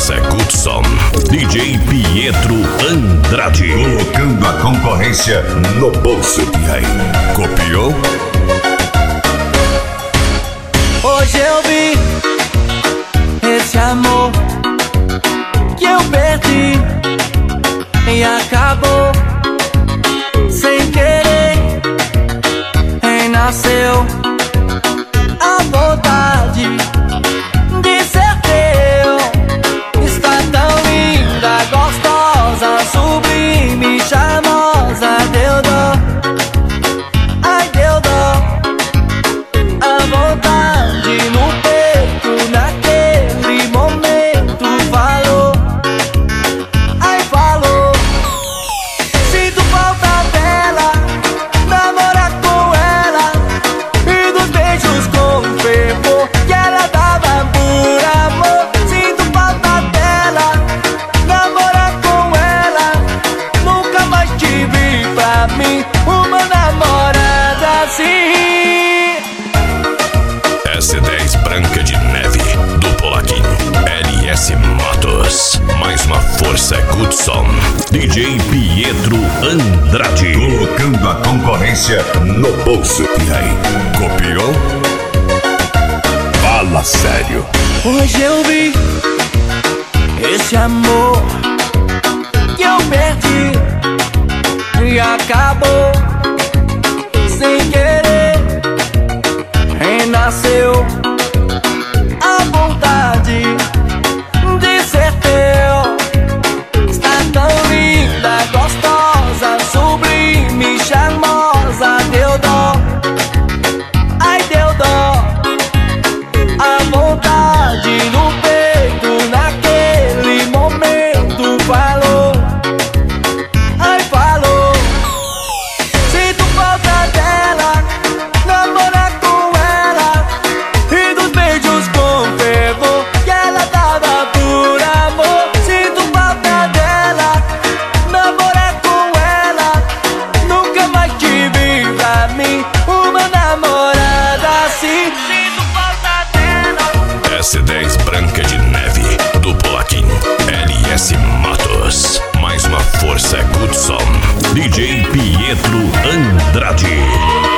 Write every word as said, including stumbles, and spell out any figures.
força é Goodson. D J Pietro Andrade. Colocando a concorrência no bolso. E aí, copiou? Hoje eu vi esse amor que eu perdi e acabou sem querer. Renasceu a vontade de ser teu. Está tão linda, gostosa, sublime, charmosa. Deu dó, ai deu dó. A vontade no peito, naquele momento falou, ai falou. Sinto falta dela, namorar com ela e dos beijos com fervor que ela dava por amor. Sinto falta dela, namorar com ela. Nunca mais tive pra mim uma namorada assim. S dez Branca de Neve, do Polaquinho. L S Motos. Mais uma força é Goodson. D J Pietro Andrade. Colocando a concorrência no bolso. E aí, copiou? Fala sério. Hoje eu vi esse amor que eu perdi e acabou sem querer. Renasceu a vontade de ser teu. Está tão linda, gostosa, sublime, charmosa. Deu dó, ai deu dó. A vontade no peito, naquele momento falou, ai falou. Sinto falta dela, namorar com ela e dos beijos com fervor que ela dava por amor. Sinto falta dela, namorar com ela. Nunca mais tive pra mim uma namorada assim. Sinto falta dela. S dez Branca de Neve, do Polaquinho. L S Motos. Mais uma força é Goodson. D J Pietro Andrade.